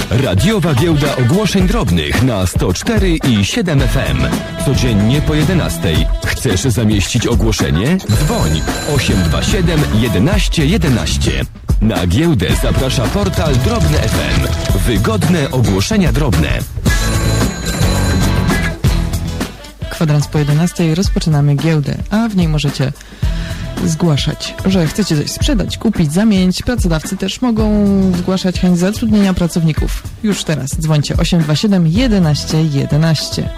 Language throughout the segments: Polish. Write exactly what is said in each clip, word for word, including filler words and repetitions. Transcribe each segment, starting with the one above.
Radiowa Giełda Ogłoszeń Drobnych na sto cztery i siedem F M. Codziennie po jedenastej. Chcesz zamieścić ogłoszenie? Dzwoń osiem dwa siedem jedenaście jedenaście. Na giełdę zaprasza portal Drobne F M. Wygodne ogłoszenia drobne. Kwadrans po jedenastej rozpoczynamy giełdę, a w niej możecie zgłaszać, że chcecie coś sprzedać, kupić, zamienić. Pracodawcy też mogą zgłaszać chęć zatrudnienia pracowników. Już teraz dzwońcie osiem dwa siedem jedenaście jedenaście.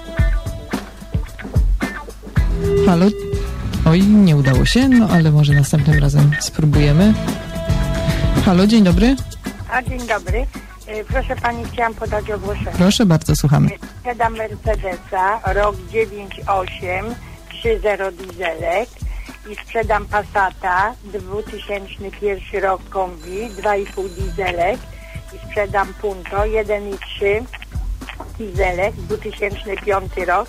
Halo? Oj, nie udało się, no ale może następnym razem spróbujemy. Halo, dzień dobry. A, dzień dobry. Proszę pani, chciałam podać ogłoszenie. Proszę bardzo, słuchamy. Sprzedam Mercedesa, rok dziewięć osiem, trzy zero dieselek i sprzedam Passata, dwa tysiące pierwszy rok kombi, dwa i pół dieselek i sprzedam Punto, jeden i trzy dieselek, dwa tysiące piąty rok,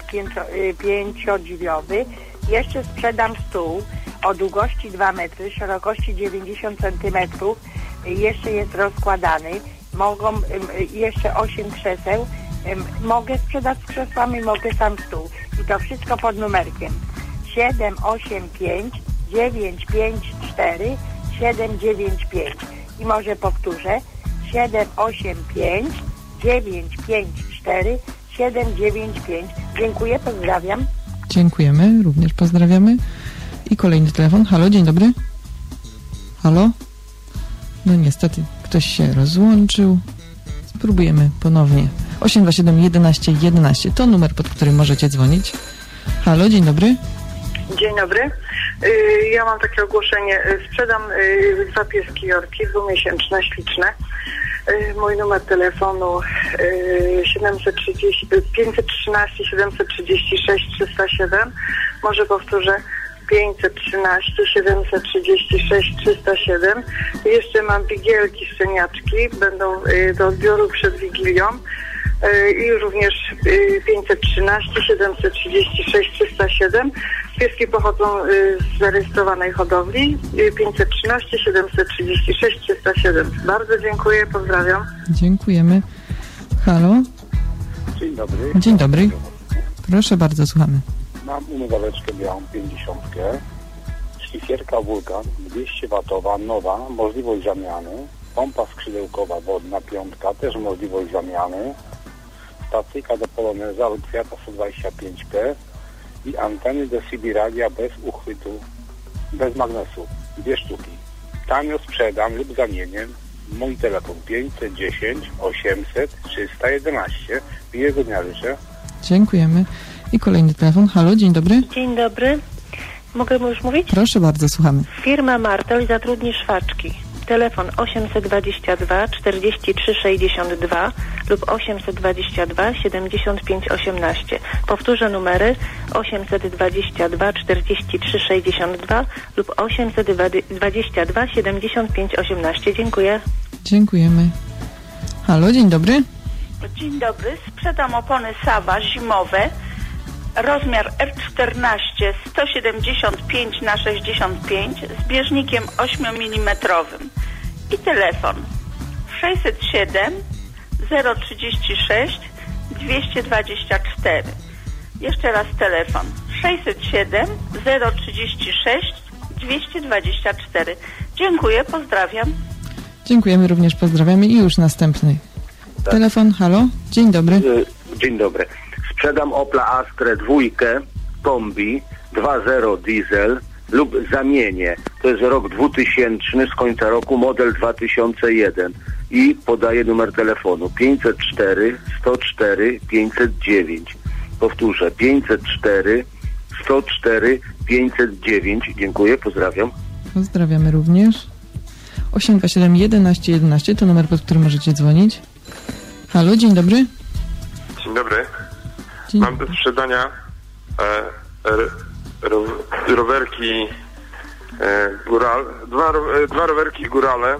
pięciodrzwiowy. Jeszcze sprzedam stół o długości dwa metry, szerokości dziewięćdziesiąt centymetrów. Jeszcze jest rozkładany. Mogą jeszcze osiem krzeseł. Mogę sprzedać z krzesłami, mogę sam stół. I to wszystko pod numerkiem siedem osiem pięć dziewięć pięć cztery siedem dziewięć pięć. I może powtórzę siedem osiem pięć dziewięć pięć cztery siedem dziewięć pięć. Dziękuję, pozdrawiam. Dziękujemy, również pozdrawiamy. I kolejny telefon. Halo, dzień dobry. Halo? No niestety ktoś się rozłączył. Spróbujemy ponownie. osiem dwa siedem jedenaście jedenaście to numer, pod którym możecie dzwonić. Halo, dzień dobry. Dzień dobry. Ja mam takie ogłoszenie. Sprzedam dwa pieski Yorki, dwumiesięczne, śliczne. Mój numer telefonu siedemset trzydzieści, pięćset trzynaście siedemset trzydzieści sześć trzysta siedem. Może powtórzę pięćset trzynaście siedemset trzydzieści sześć trzysta siedem. Jeszcze mam wigielki szczeniaczki, będą do odbioru przed Wigilią. I również pięćset trzynaście siedemset trzydzieści sześć trzysta siedem. Pieski pochodzą z zarejestrowanej hodowli. Pięćset trzynaście siedemset trzydzieści sześć trzysta siedem. Bardzo dziękuję, pozdrawiam. Dziękujemy. Halo? Dzień dobry. Dzień dobry. Proszę bardzo, słuchamy. Mam umywaleczkę białą pięćdziesiątkę, szlifierka Wulkan dwieście watowa, nowa, możliwość zamiany, pompa skrzydełkowa wodna piątka, też możliwość zamiany, stacyjka do Poloneza lub Fiata sto dwadzieścia pięć P i anteny do C B radia bez uchwytu, bez magnesu, dwie sztuki. Tanio sprzedam lub zamienię. Mój telefon pięćset dziesięć osiemset trzysta jedenaście. Miłego dnia życzę. Dziękujemy. I kolejny telefon. Halo, dzień dobry. Dzień dobry. Mogę już mówić? Proszę bardzo, słuchamy. Firma Martel zatrudni szwaczki. Telefon osiemset dwadzieścia dwa czterdzieści trzy sześćdziesiąt dwa lub osiemset dwadzieścia dwa siedemdziesiąt pięć osiemnaście. Powtórzę numery osiemset dwadzieścia dwa czterdzieści trzy sześćdziesiąt dwa lub osiemset dwadzieścia dwa siedemdziesiąt pięć osiemnaście. Dziękuję. Dziękujemy. Halo, dzień dobry. Dzień dobry. Sprzedam opony Saba zimowe. Rozmiar R czternaście sto siedemdziesiąt pięć na sześćdziesiąt pięć z bieżnikiem ośmiomilimetrowym i telefon sześćset siedem zero trzydzieści sześć dwieście dwadzieścia cztery. Jeszcze raz telefon sześćset siedem zero trzydzieści sześć dwieście dwadzieścia cztery. Dziękuję, pozdrawiam. Dziękujemy, również pozdrawiamy i już następny tak. Telefon. Halo, dzień dobry. Dzień dobry. Sprzedam Opla Astrę dwójkę, kombi, dwa zero diesel lub zamienię. To jest rok dwutysięczny, z końca roku, model dwa tysiące jeden. I podaję numer telefonu pięćset cztery sto cztery pięćset dziewięć. Powtórzę, pięćset cztery sto cztery pięćset dziewięć. Dziękuję, pozdrawiam. Pozdrawiamy również. osiem dwa siedem jedenaście jedenaście to numer, pod którym możecie dzwonić. Halo, dzień dobry. Dzień dobry. Mam do sprzedania e, ro, rowerki e, góral, dwa, e, dwa rowerki górale,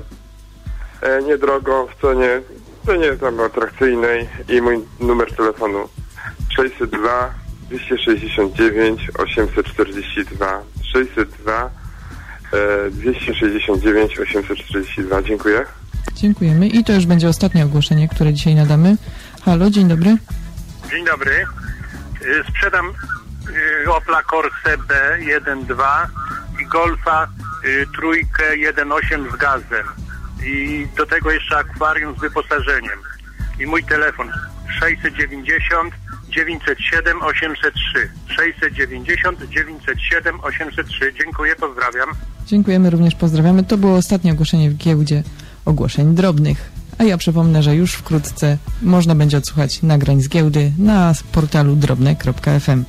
e, niedrogo, w cenie, w cenie tam atrakcyjnej i mój numer telefonu sześćset dwa dwieście sześćdziesiąt dziewięć osiemset czterdzieści dwa sześćset dwa dwieście sześćdziesiąt dziewięć osiemset czterdzieści dwa. Dziękuję. Dziękujemy. I to już będzie ostatnie ogłoszenie, które dzisiaj nadamy. Halo, dzień dobry. Dzień dobry. Y, Sprzedam y, Opla Corsa B jeden dwa i Golfa y, trójkę jeden osiem z gazem. I do tego jeszcze akwarium z wyposażeniem. I mój telefon sześćset dziewięćdziesiąt dziewięćset siedem osiemset trzy. sześćset dziewięćdziesiąt dziewięćset siedem osiemset trzy. Dziękuję, pozdrawiam. Dziękujemy, również pozdrawiamy. To było ostatnie ogłoszenie w giełdzie ogłoszeń drobnych. A ja przypomnę, że już wkrótce można będzie odsłuchać nagrań z giełdy na portalu drobne kropka f m.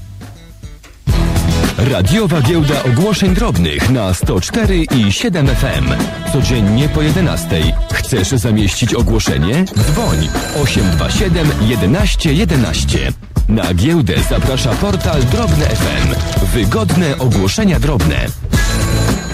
Radiowa giełda ogłoszeń drobnych na sto cztery i siedem F M. Codziennie po jedenastej. Chcesz zamieścić ogłoszenie? Dzwoń osiem dwa siedem jedenaście jedenaście. Na giełdę zaprasza portal Drobne F M. Wygodne ogłoszenia drobne.